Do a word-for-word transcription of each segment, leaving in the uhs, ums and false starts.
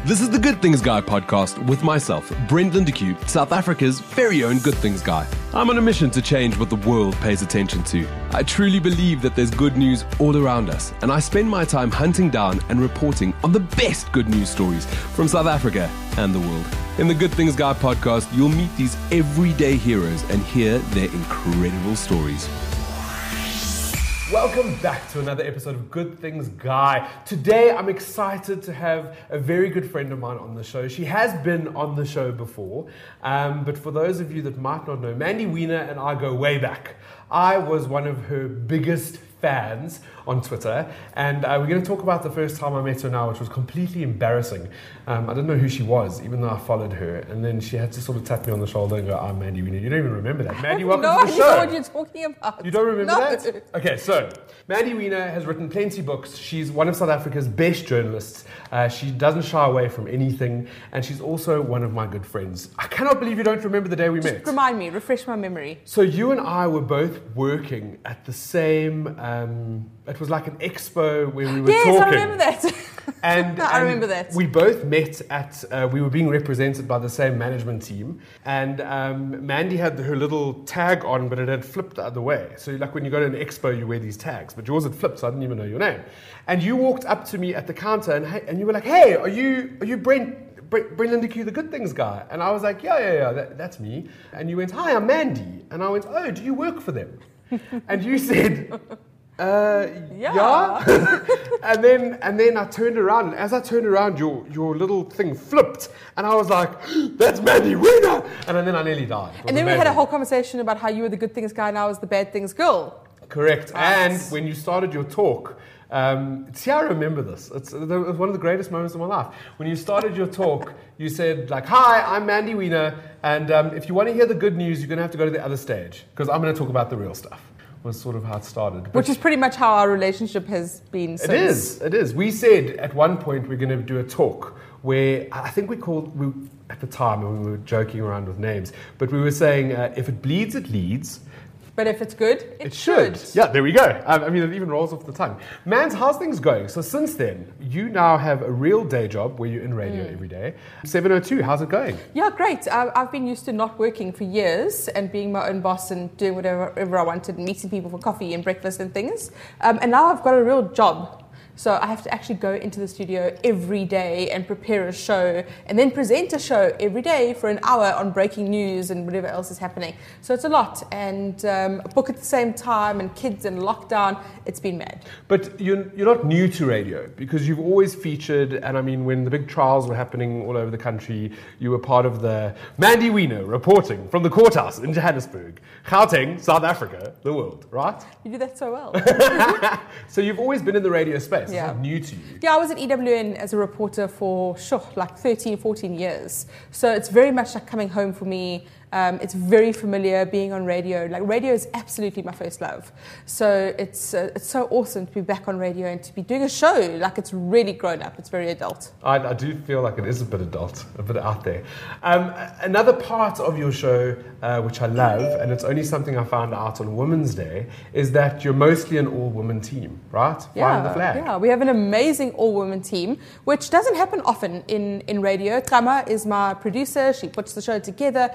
This is the Good Things Guy podcast with myself, Brent Lindeque, South Africa's very own Good Things Guy. I'm on a mission to change what the world pays attention to. I truly believe that there's good news all around us, and I spend my time hunting down and reporting on the best good news stories from South Africa and the world. In the Good Things Guy podcast, you'll meet these everyday heroes and hear their incredible stories. Welcome back to another episode of Good Things Guy. Today I'm excited to have a very good friend of mine on the show. She has been on the show before, um, but for those of you that might not know, Mandy Wiener and I go way back. I was one of her biggest fans on Twitter, and uh, we're going to talk about the first time I met her now, which was completely embarrassing. Um, I didn't know who she was, even though I followed her, and then she had to sort of tap me on the shoulder and go, I'm Mandy Wiener. You don't even remember that. Mandy, welcome no to the show. No, I know what you're talking about. You don't remember no. that? Okay, so Mandy Wiener has written plenty of books. She's one of South Africa's best journalists. Uh, she doesn't shy away from anything, and she's also one of my good friends. I cannot believe you don't remember the day we Just met. Remind me, refresh my memory. So you and I were both working at the same, um, it was like an expo where we were yes, talking. Yes, I remember that. And, I and remember that. We both met at, uh, we were being represented by the same management team, and um, Mandy had her little tag on, but it had flipped the other way. So like when you go to an expo, you wear these tags, but yours had flipped, so I didn't even know your name. And you walked up to me at the counter, and, and you were like, hey, are you, are you Brent, Brent, Brent Lindeque, the Good Things Guy? And I was like, yeah, yeah, yeah, that, that's me. And you went, hi, I'm Mandy. And I went, oh, do you work for them? And you said, uh, yeah. yeah? and then and then I turned around, and as I turned around, your your little thing flipped, and I was like, that's Mandy Wiener! And then I nearly died. And then amazing. We had a whole conversation about how you were the good things guy and I was the bad things girl. Correct. Right. And when you started your talk, um, see, I remember this. It's, it was one of the greatest moments of my life. When you started your talk, you said, like, hi, I'm Mandy Wiener, and um, if you want to hear the good news, you're going to have to go to the other stage, because I'm going to talk about the real stuff. Was sort of how it started. But which is pretty much how our relationship has been since. It is, it is. We said at one point we're going to do a talk where I think we called, we, at the time when we were joking around with names, but we were saying uh, if it bleeds, it leads. But if it's good, it, it should. should. Yeah, there we go. Um, I mean, it even rolls off the tongue. Mans, how's things going? So since then, you now have a real day job where you're in radio mm. every day. seven oh two, how's it going? Yeah, great. Uh, I've been used to not working for years and being my own boss and doing whatever, whatever I wanted and meeting people for coffee and breakfast and things. Um, and now I've got a real job. So I have to actually go into the studio every day and prepare a show and then present a show every day for an hour on breaking news and whatever else is happening. So it's a lot. And um, a book at the same time and kids and lockdown, it's been mad. But you're, you're not new to radio because you've always featured, and I mean, when the big trials were happening all over the country, you were part of the Mandy Wiener reporting from the courthouse in Johannesburg, Gauteng, South Africa, the world, right? You do that so well. So you've always been in the radio space. Yeah. It's not new to you. Yeah, I was at E W N as a reporter for sure, like thirteen, fourteen years. So it's very much like coming home for me. Um, it's very familiar being on radio. Like radio is absolutely my first love. So it's uh, it's so awesome to be back on radio and to be doing a show. Like it's really grown up. It's very adult. I, I do feel like it is a bit adult, a bit out there. Um, another part of your show, uh, which I love, and it's only something I found out on Women's Day, is that you're mostly an all-women team, right? Flying yeah, the flag. Yeah, we have an amazing all-women team, which doesn't happen often in, in radio. Tama is my producer. She puts the show together.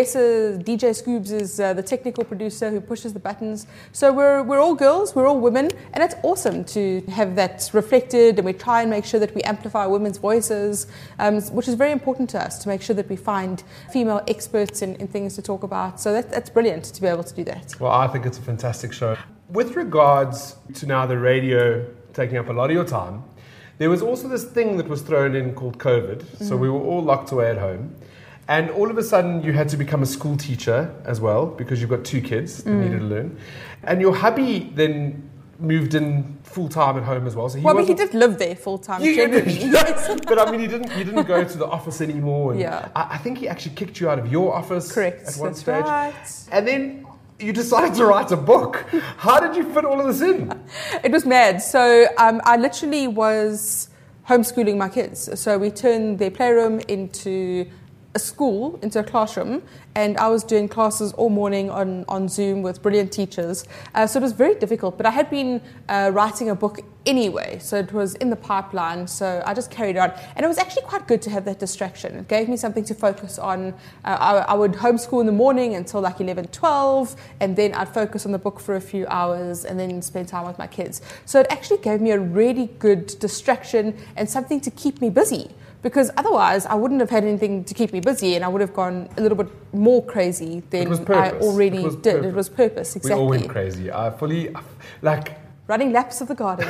D J Scoobs is uh, the technical producer who pushes the buttons. So we're we're all girls, we're all women, and it's awesome to have that reflected, and we try and make sure that we amplify women's voices, um, which is very important to us, to make sure that we find female experts in, in things to talk about. So that, that's brilliant to be able to do that. Well, I think it's a fantastic show. With regards to now the radio taking up a lot of your time, there was also this thing that was thrown in called COVID. Mm-hmm. So we were all locked away at home. And all of a sudden, you had to become a school teacher as well, because you've got two kids that mm. needed to learn. And your hubby then moved in full-time at home as well. So he well, but he did live there full-time, you, generally. But I mean, he didn't He didn't go to the office anymore. And yeah. I, I think he actually kicked you out of your office Correct. at one That's stage. Right. And then you decided to write a book. How did you fit all of this in? It was mad. So um, I literally was homeschooling my kids. So we turned their playroom into a school, into a classroom, and I was doing classes all morning on, on Zoom with brilliant teachers. Uh, so it was very difficult, but I had been uh, writing a book anyway. So it was in the pipeline. So I just carried on. And it was actually quite good to have that distraction. It gave me something to focus on. Uh, I, I would homeschool in the morning until like eleven, twelve, and then I'd focus on the book for a few hours and then spend time with my kids. So it actually gave me a really good distraction and something to keep me busy. Because otherwise, I wouldn't have had anything to keep me busy, and I would have gone a little bit more crazy than I already it did. Purpose. It was purpose, exactly. We all went crazy. I fully, like... Running laps of the garden.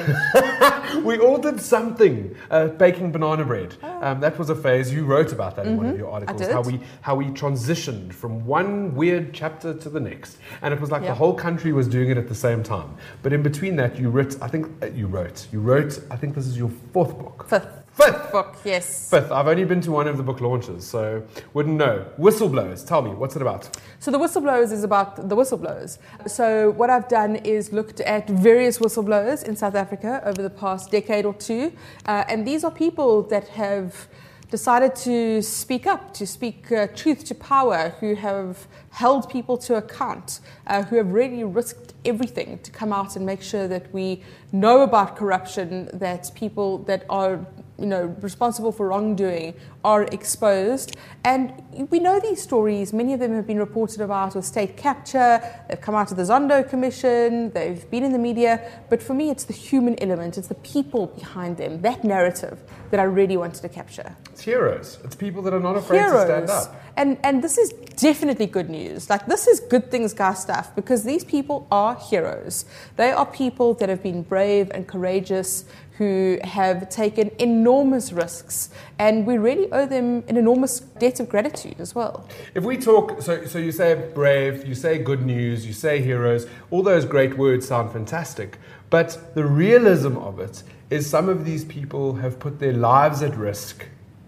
We all did something. Uh, baking banana bread. Um, that was a phase. You wrote about that in mm-hmm. one of your articles. I did. How we how we transitioned from one weird chapter to the next, and it was like yeah. the whole country was doing it at the same time. But in between that, you wrote. I think uh, you wrote. You wrote. I think this is your fourth book. Fifth. Fifth book, yes. Fifth. I've only been to one of the book launches, so wouldn't know. Whistleblowers. Tell me, what's it about? So the Whistleblowers is about the whistleblowers. So what I've done is looked at various whistleblowers in South Africa over the past decade or two, uh, and these are people that have decided to speak up, to speak uh, truth to power, who have held people to account, uh, who have really risked everything to come out and make sure that we know about corruption, that people that are you know, responsible for wrongdoing are exposed. And we know these stories. Many of them have been reported about with state capture. They've come out of the Zondo Commission. They've been in the media. But for me, it's the human element. It's the people behind them, that narrative that I really wanted to capture. It's heroes. It's people that are not afraid heroes. to stand up. And, and this is definitely good news. Like, this is good things, guy stuff, because these people are heroes. They are people that have been brave and courageous, who have taken enormous risks, and we really owe them an enormous debt of gratitude as well. If we talk, so so you say brave, you say good news, you say heroes, all those great words sound fantastic, but the realism of it is some of these people have put their lives at risk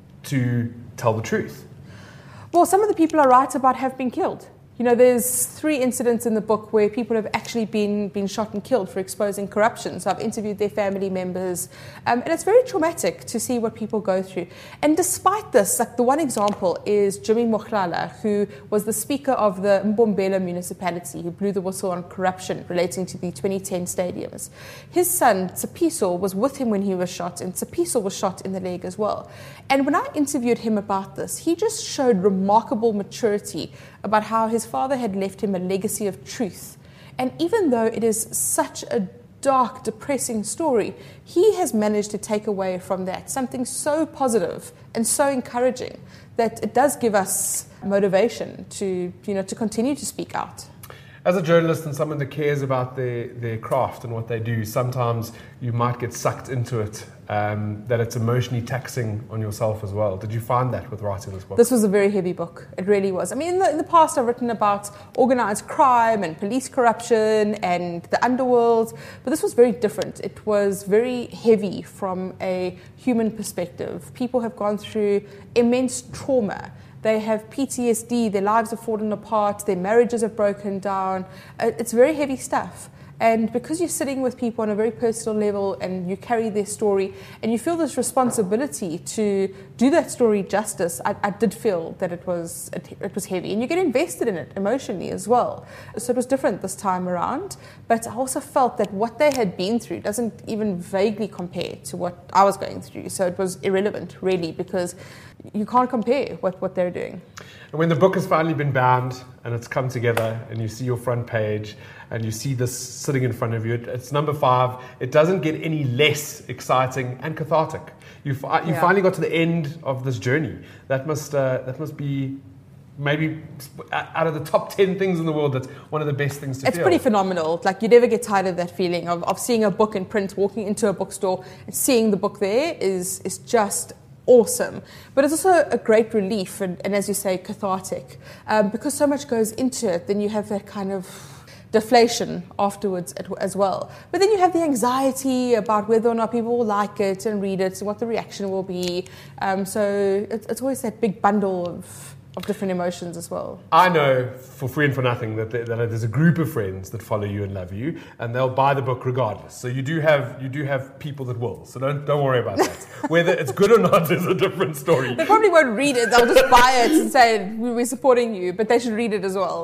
to tell the truth. Well, some of the people I write about have been killed. You know, there's three incidents in the book where people have actually been, been shot and killed for exposing corruption. So I've interviewed their family members. Um, and it's very traumatic to see what people go through. And despite this, like the one example is Jimmy Mohlala, who was the speaker of the Mbombela municipality, who blew the whistle on corruption relating to the twenty ten stadiums. His son, Tsepiso, was with him when he was shot, and Tsepiso was shot in the leg as well. And when I interviewed him about this, he just showed remarkable maturity about how his father had left him a legacy of truth. And even though it is such a dark, depressing story, he has managed to take away from that something so positive and so encouraging that it does give us motivation to, you know, to continue to speak out. As a journalist and someone that cares about their, their craft and what they do, sometimes you might get sucked into it, um, that it's emotionally taxing on yourself as well. Did you find that with writing this book? This was a very heavy book. It really was. I mean, in the, in the past I've written about organized crime and police corruption and the underworld, but this was very different. It was very heavy from a human perspective. People have gone through immense trauma. They have P T S D, their lives have fallen apart, their marriages have broken down. It's very heavy stuff. And because you're sitting with people on a very personal level and you carry their story and you feel this responsibility to do that story justice, I, I did feel that it was it, it was heavy. And you get invested in it emotionally as well. So it was different this time around. But I also felt that what they had been through doesn't even vaguely compare to what I was going through. So it was irrelevant, really, because you can't compare what, what they're doing. And when the book has finally been bound and it's come together and you see your front page and you see this sitting in front of you, it's number five. It doesn't get any less exciting and cathartic. You fi- you yeah. finally got to the end of this journey. That must uh, that must be maybe out of the top ten things in the world, that's one of the best things to it's feel. It's pretty phenomenal. Like, you never get tired of that feeling of, of seeing a book in print, walking into a bookstore and seeing the book there is is just awesome. But it's also a great relief and, and as you say, cathartic. Um, because so much goes into it, then you have that kind of deflation afterwards as well. But then you have the anxiety about whether or not people will like it and read it and what the reaction will be. Um, so it's, it's always that big bundle of, of different emotions as well. I know for free and for nothing that, there, that there's a group of friends that follow you and love you, and they'll buy the book regardless. So you do have you do have people that will. So don't don't worry about that. Whether it's good or not is a different story. They probably won't read it. They'll just buy it and say, we're supporting you, but they should read it as well.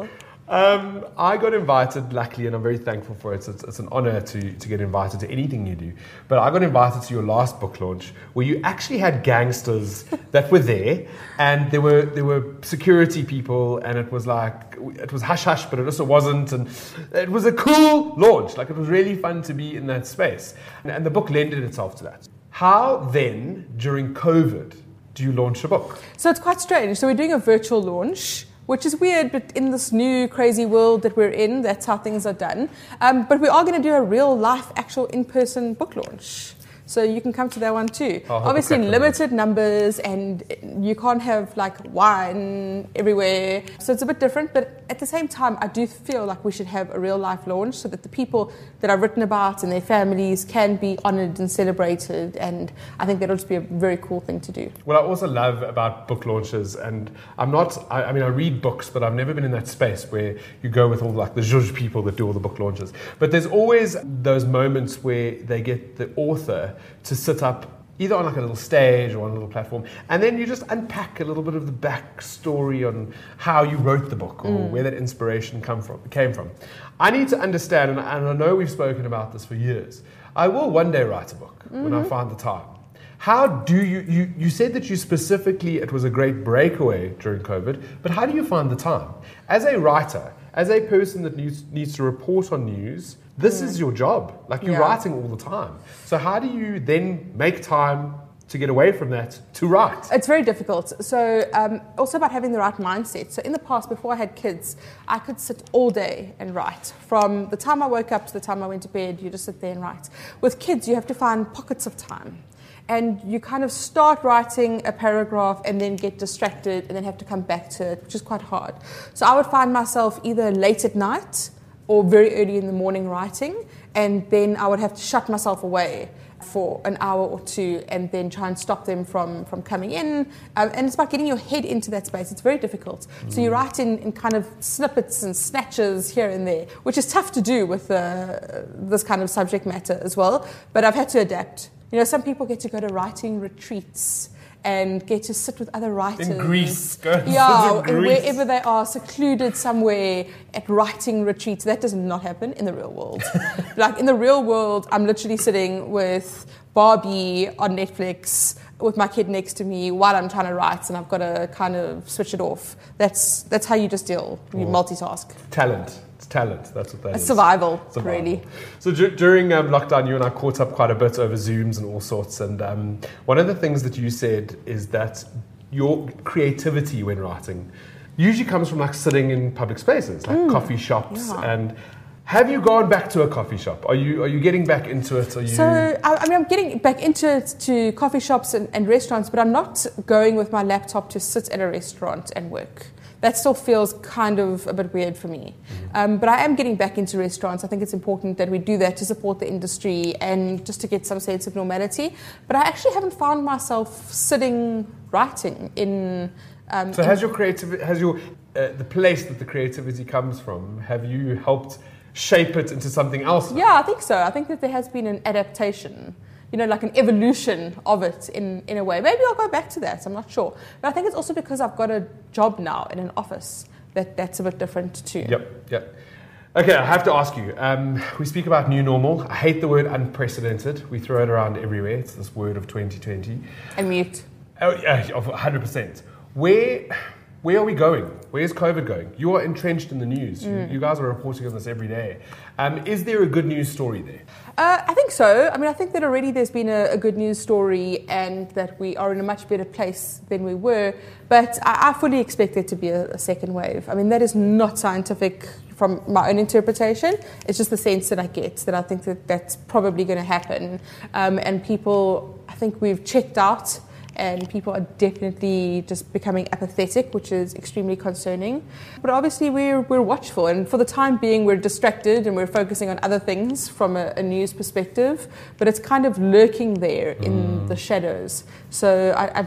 Um, I got invited, luckily, and I'm very thankful for it. It's, it's an honor to, to get invited to anything you do. But I got invited to your last book launch, where you actually had gangsters that were there, and there were there were security people, and it was like it was hush hush, but it also wasn't, and it was a cool launch. Like, it was really fun to be in that space, and, and the book lended itself to that. How then, during COVID, do you launch a book? So it's quite strange. So we're doing a virtual launch, which is weird, but in this new crazy world that we're in, that's how things are done. Um, but we are going to do a real life, actual in-person book launch. So you can come to that one too. Obviously limited numbers, and you can't have like wine everywhere. So it's a bit different, but at the same time, I do feel like we should have a real life launch so that the people that I've written about and their families can be honoured and celebrated. And I think that'll just be a very cool thing to do. What I also love about book launches, and I'm not, I, I mean, I read books, but I've never been in that space where you go with all like the zhuzh people that do all the book launches. But there's always those moments where they get the author to sit up either on like a little stage or on a little platform, and then you just unpack a little bit of the backstory on how you wrote the book or mm. where that inspiration come from, came from. I need to understand, and I know we've spoken about this for years, I will one day write a book mm-hmm. when I find the time. How do you, you, you said that you specifically, it was a great breakaway during COVID, but how do you find the time? As a writer, as a person that needs, needs to report on news, this mm. is your job. Like, you're yeah. writing all the time. So how do you then make time to get away from that to write? It's very difficult. So um, also about having the right mindset. So in the past, before I had kids, I could sit all day and write. From the time I woke up to the time I went to bed, you just sit there and write. With kids, you have to find pockets of time. And you kind of start writing a paragraph and then get distracted and then have to come back to it, which is quite hard. So I would find myself either late at night or very early in the morning writing, and then I would have to shut myself away for an hour or two and then try and stop them from, from coming in. Um, and it's about getting your head into that space. It's very difficult. Mm. So you write in, in kind of snippets and snatches here and there, which is tough to do with uh, this kind of subject matter as well. But I've had to adapt. You know, some people get to go to writing retreats and get to sit with other writers. In Greece. Go yeah, in Greece. Wherever they are, secluded somewhere at writing retreats. That does not happen in the real world. Like, in the real world, I'm literally sitting with Barbie on Netflix with my kid next to me while I'm trying to write, and I've got to kind of switch it off. That's that's how you just deal. You oh. multitask. Talent. Talent, that's what that a is. Survival, survival, really. So d- during um, lockdown, you and I caught up quite a bit over Zooms and all sorts. And um, one of the things that you said is that your creativity when writing usually comes from like sitting in public spaces, like mm. coffee shops. Yeah. And have you gone back to a coffee shop? Are you are you getting back into it? Are you... So I, I mean, I'm getting back into it to coffee shops and, and restaurants, but I'm not going with my laptop to sit at a restaurant and work. That still feels kind of a bit weird for me. Mm-hmm. Um, but I am getting back into restaurants. I think it's important that we do that to support the industry and just to get some sense of normality. But I actually haven't found myself sitting writing in... Um, so in has your creativity, has your uh, the place that the creativity comes from, have you helped shape it into something else now? Yeah, I think so. I think that there has been an adaptation, you know, like an evolution of it in, in a way. Maybe I'll go back to that, I'm not sure. But I think it's also because I've got a job now in an office that that's a bit different too. Yep, yep. Okay, I have to ask you, um, we speak about new normal. I hate the word unprecedented. We throw it around everywhere. It's this word of twenty twenty. And mute. Oh, yeah, of one hundred percent. Where... Where are we going? Where's COVID going? You are entrenched in the news. Mm. You, you guys are reporting on this every day. Um, is there a good news story there? Uh, I think so. I mean, I think that already there's been a, a good news story and that we are in a much better place than we were. But I, I fully expect there to be a, a second wave. I mean, that is not scientific from my own interpretation. It's just the sense that I get, that I think that that's probably going to happen. Um, and people, I think we've checked out. And people are definitely just becoming apathetic, which is extremely concerning. But obviously we're we're watchful, and for the time being we're distracted and we're focusing on other things from a, a news perspective, but it's kind of lurking there in mm. the shadows. So I, I do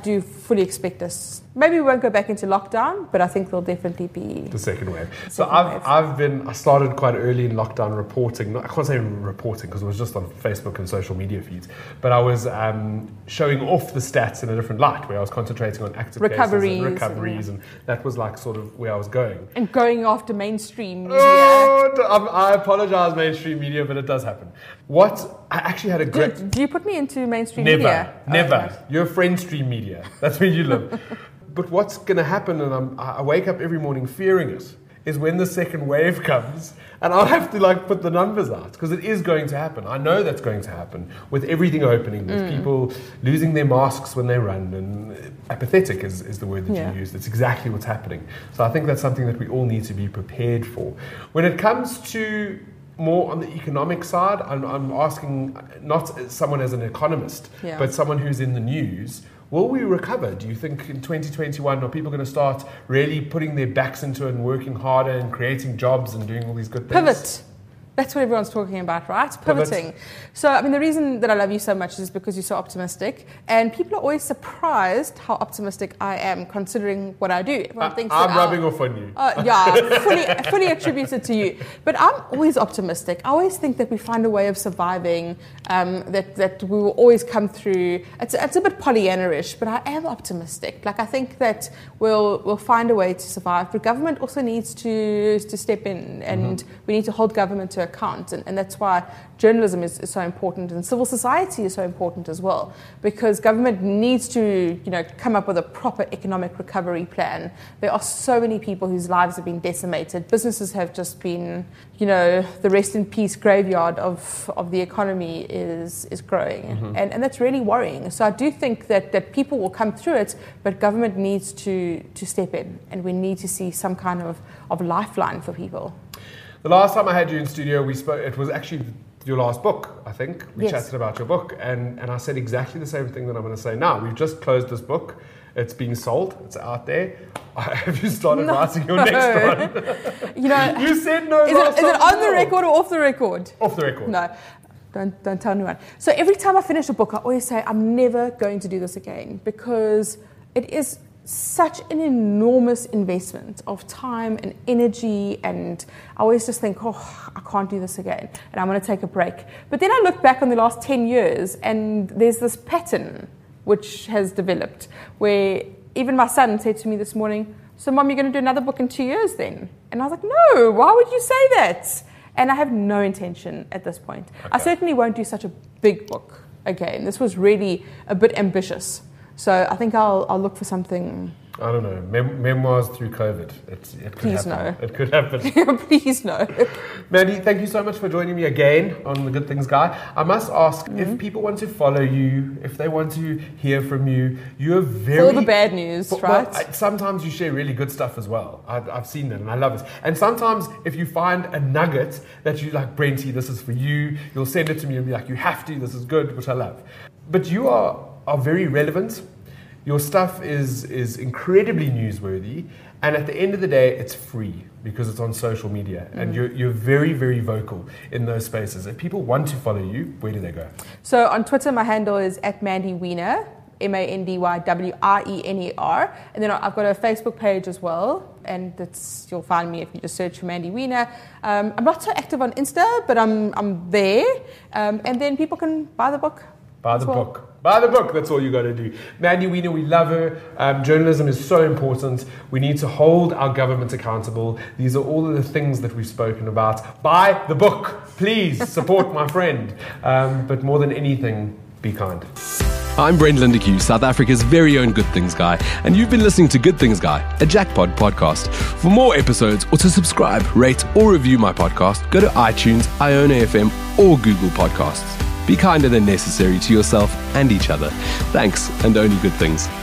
fully expect us. Maybe we won't go back into lockdown, but I think there'll definitely be the second wave. The so second I've wave. I've been I started quite early in lockdown reporting. Not, I can't say reporting because it was just on Facebook and social media feeds. But I was um, showing off the stats in a different light, where I was concentrating on active Recoveries cases and recoveries, and, and, and that was like sort of where I was going. and going after mainstream media. Oh, I, I apologize, mainstream media, but it does happen. What I actually had a great. Do, do you put me into mainstream Never, media? never. Oh, okay. You're friend stream media. That's where you live. But what's going to happen, and I'm, I wake up every morning fearing it, is when the second wave comes, and I'll have to like put the numbers out, because it is going to happen. I know that's going to happen with everything opening, with mm. people losing their masks when they run, and apathetic is, is the word that yeah. you used. It's exactly what's happening. So I think that's something that we all need to be prepared for. When it comes to more on the economic side, I'm, I'm asking not someone as an economist, yeah. but someone who's in the news. Will we recover? Do you think in twenty twenty-one are people going to start really putting their backs into it and working harder and creating jobs and doing all these good things? Pivot. That's what everyone's talking about, right? Pivoting. Pivot. So, I mean, the reason that I love you so much is because you're so optimistic. And people are always surprised how optimistic I am, considering what I do. Everyone I, thinks I'm that rubbing I'll, off on you. Uh, yeah, fully, fully attributed to you. But I'm always optimistic. I always think that we find a way of surviving, um, that, that we will always come through. It's, it's a bit Pollyanna-ish, but I am optimistic. Like, I think that we'll, we'll find a way to survive. But government also needs to, to step in, and mm-hmm. we need to hold government to account, and, and that's why journalism is, is so important, and civil society is so important as well, because government needs to, you know, come up with a proper economic recovery plan. There are so many people whose lives have been decimated. Businesses have just been, you know, the rest in peace graveyard of, of the economy is is growing, mm-hmm. and, and that's really worrying. So I do think that, that people will come through it, but government needs to, to step in, and we need to see some kind of, of lifeline for people. The last time I had you in studio, we spoke. It was actually your last book, I think. We yes. chatted about your book, and, and I said exactly the same thing that I'm going to say now. We've just closed this book. It's being sold. It's out there. Have you started no. writing your next one? You know, you said no. Is, it, is it on the record or off the record? Off the record. No. Don't, don't tell anyone. So every time I finish a book, I always say, I'm never going to do this again, because it is such an enormous investment of time and energy, and I always just think, oh, I can't do this again, and I'm going to take a break. But then I look back on the last ten years, and there's this pattern which has developed, where even my son said to me this morning, so Mom, you're going to do another book in two years then? And I was like, no, why would you say that? And I have no intention at this point. Okay. I certainly won't do such a big book again. This was really a bit ambitious. So I think I'll I'll look for something. I don't know. Mem- memoirs through COVID. It's, it could Please happen. no. It could happen. Please no. Mandy, thank you so much for joining me again on The Good Things Guy. I must ask, mm-hmm. if people want to follow you, if they want to hear from you, you're very... All the bad news, but, right? Well, I, sometimes you share really good stuff as well. I've, I've seen that and I love it. And sometimes if you find a nugget that you like, Brenty, this is for you, you'll send it to me and be like, you have to, this is good, which I love. But you are, are very relevant. Your stuff is is incredibly newsworthy, and at the end of the day, it's free because it's on social media, mm. and you're you're very, very vocal in those spaces. If people want to follow you, where do they go? So on Twitter, my handle is at Mandy Wiener, M A N D Y W R E N E R, and then I've got a Facebook page as well, and it's, you'll find me if you just search for Mandy Wiener. Um, I'm not so active on Insta, but I'm I'm there, um, and then people can buy the book. Buy the well. book. Buy the book. That's all you got to do. Mandy Wiener, we love her. Um, journalism is so important. We need to hold our government accountable. These are all of the things that we've spoken about. Buy the book. Please support my friend. Um, but more than anything, be kind. I'm Brent Lindeque, South Africa's very own Good Things Guy, and you've been listening to Good Things Guy, a Jackpot podcast. For more episodes or to subscribe, rate or review my podcast, go to iTunes, Iona F M or Google Podcasts. Be kinder than necessary to yourself and each other. Thanks, and only good things.